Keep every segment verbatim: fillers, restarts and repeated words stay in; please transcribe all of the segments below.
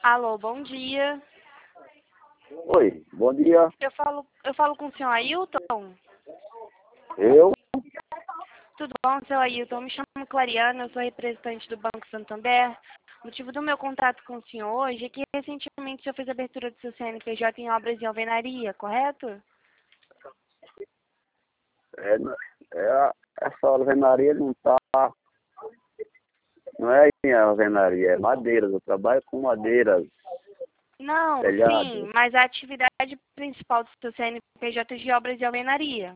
Alô, bom dia. Oi, bom dia. Eu falo, eu falo com o senhor Ailton? Eu? Tudo bom, senhor Ailton? Eu me chamo Clariana, eu sou representante do Banco Santander. O motivo do meu contato com o senhor hoje é que recentemente o senhor fez a abertura do seu C N P J em obras de alvenaria, correto? É, é, a- essa alvenaria não tá. Não é em alvenaria, é madeiras. Eu trabalho com madeiras, Não, sim, telhado. mas a atividade principal do seu C N P J é de obras de alvenaria.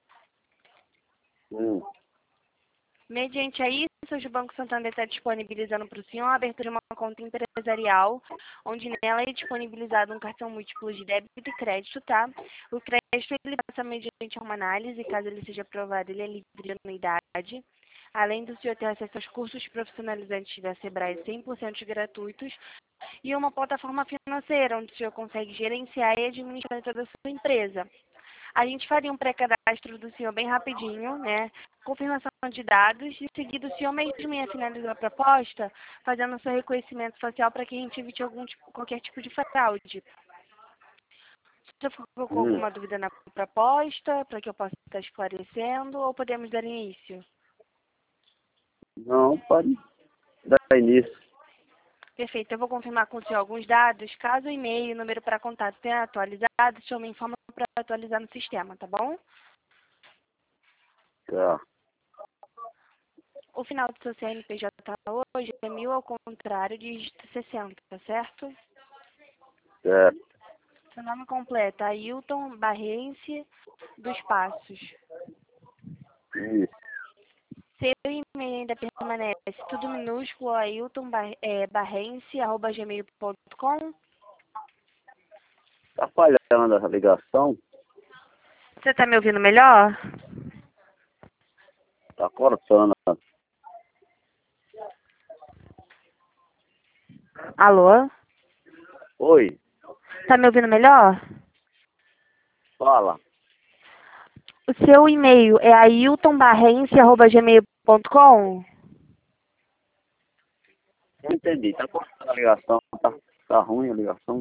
Hum, Mediante a isso, hoje o Banco Santander está disponibilizando para o senhor a abertura de uma conta empresarial, onde nela é disponibilizado um cartão múltiplo de débito e crédito, tá? O crédito ele passa mediante uma análise, caso ele seja aprovado, ele é livre de anuidade. Além do senhor ter acesso aos cursos profissionalizantes da Sebrae cem por cento gratuitos e uma plataforma financeira, onde o senhor consegue gerenciar e administrar toda a sua empresa. A gente faria um pré-cadastro do senhor bem rapidinho, né? Confirmação de dados. Em seguida, o senhor mesmo ia finalizar a proposta, fazendo o seu reconhecimento facial para que a gente evite algum tipo, qualquer tipo de fraude. O senhor ficou com hum. alguma dúvida na proposta, para que eu possa estar esclarecendo, ou podemos dar início? Não, pode dar início. Perfeito, eu vou confirmar com o senhor alguns dados. Caso o e-mail e o número para contato tenha atualizado, o senhor me informa para atualizar no sistema, tá bom? Tá, O final do seu C N P J hoje é mil ao contrário, dígito sessenta, tá certo? certo. Seu nome completo, Ailton Barrense dos Passos. Isso. Seu e-mail ainda permanece tudo minúsculo, ailton barrense arroba gmail ponto com. Tá falhando essa ligação? Você tá me ouvindo melhor? Tá cortando. Alô? Oi, Tá me ouvindo melhor? fala. O seu e-mail é ailton barrense arroba gmail ponto com? Não entendi. Tá cortando a ligação. Tá, tá ruim a ligação.